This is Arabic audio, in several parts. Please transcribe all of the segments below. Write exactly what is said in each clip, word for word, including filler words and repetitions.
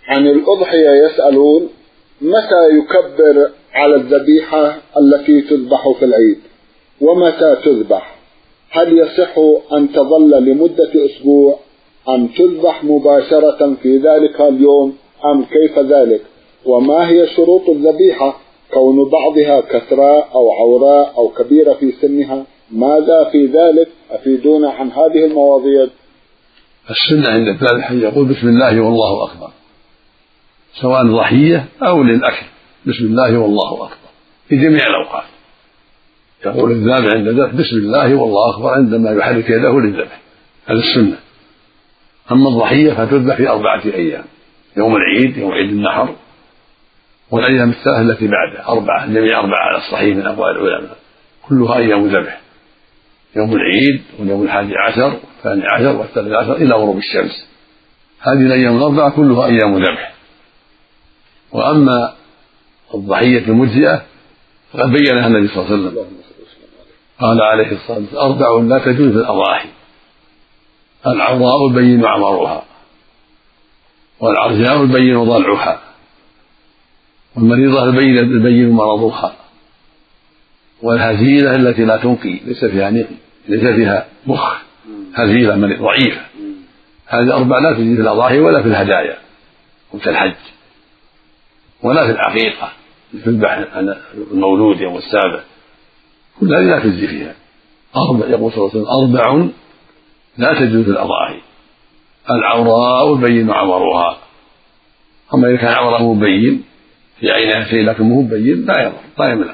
عن الأضحية يسألون: متى يكبر على الذبيحة التي تذبح في العيد؟ ومتى تذبح؟ هل يصح أن تظل لمدة أسبوع أم تذبح مباشرة في ذلك اليوم أم كيف ذلك؟ وما هي شروط الذبيحة؟ كون بعضها كثراء أو عوراء أو كبيرة في سنها، ماذا في ذلك؟ أفيدونا عن هذه المواضيع. السنة عند الذبح يقول بسم الله والله أكبر، سواء ضحية أو للأكل، بسم الله والله أكبر في جميع الأوقات. يقول الذابح عند الذبح بسم الله والله أكبر عندما يحرك يده للذبح، هذا السنة. أما الضحية فتذبح في أربعة أيام: يوم العيد، يوم عيد النحر، والأيام الثلاثة التي بعده أربعة، جميع أربعة على الصحيح من أقوال العلماء، كلها أيام ذبح: يوم العيد واليوم الحادي عشر والثاني عشر والثالث عشر إلى غروب الشمس. هذه الأيام الأربعة كلها أيام ذبح. وأما الضحية المجزئة فقد بينها النبي صلى الله عليه وسلم، قال عليه الصلاة والسلام: أربع لا تجوز في الأضاحي: العوراء البين عمرها، والعرجاء البين ضلعها، والمريضة البين مرضها، والهزيلة التي لا تنقي، ليس فيها نقي، ليس فيها مخ، هزيلة ضعيفة. هذه أربع لا تجوز في الأضاحي ولا في الهدايا مثل الحج ولا في العقيقة تذبح المولود يوم السابع، كل هذه لا تجزي فيها. أربع، يقول صلى الله عليه وسلم: أربع لا تجوز في الأضاحي: العوراء البين عمرها، أما إذا كان عوره مبين في عينها شيء لكن مو مبين لا يضر لا يمنع.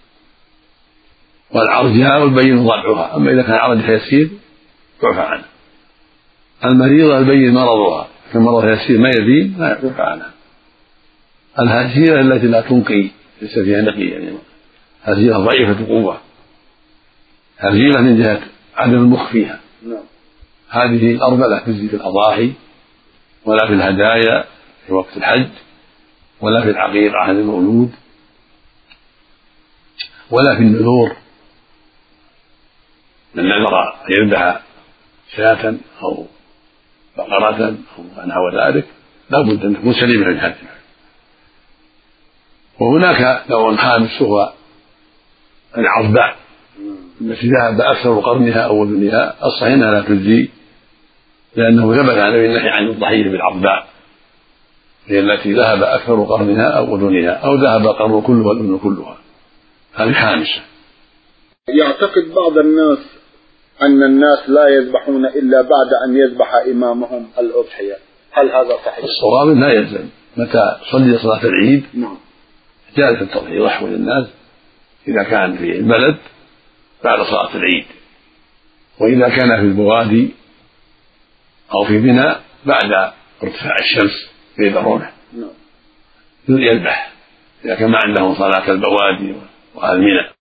والعرجاء البين ضلعها، أما إذا كان عرجها يسير يعفى عنه. المريضة البين مرضها، كان مرضها يسير ما يبين لا يعفى عنها. الهزيلة التي لا تنقي، ليس فيها نقي، يعني هزيلة ضعيفة القوة، هزيلة من جهة عدم المخ فيها. هذه الأربع لا تجزي في الأضاحي ولا في الهدايا في وقت الحج ولا في العقيقة عن المولود ولا في النذور. من نذر أن يذبح شاة أو بقرة أو نحو ذلك لا بد أن تكون سليمة من هذه. وهناك نوع خامس وهو العرباء التي ذهب أكثر قرنها أو أذنها، الصحيح أنها لا تجزي، لأنه ثبت عن النهي عن الضحية بالعرباء، هي التي ذهب أكثر قرنها أو أذنها أو ذهب قرن كلها والأذن كلها، هذه خامسة. يعتقد بعض الناس أن الناس لا يذبحون إلا بعد أن يذبح إمامهم الأضحية، هل هذا صحيح؟ الصواب لا يلزم، متى صلي صلاة العيد جاءت التضحية يضحوا للناس إذا كان في البلد بعد صلاة العيد، وإذا كان في البوادي أو في منى بعد ارتفاع الشمس يقدرونه يذبح إذا كان ما عندهم صلاة البوادي وأهل منى.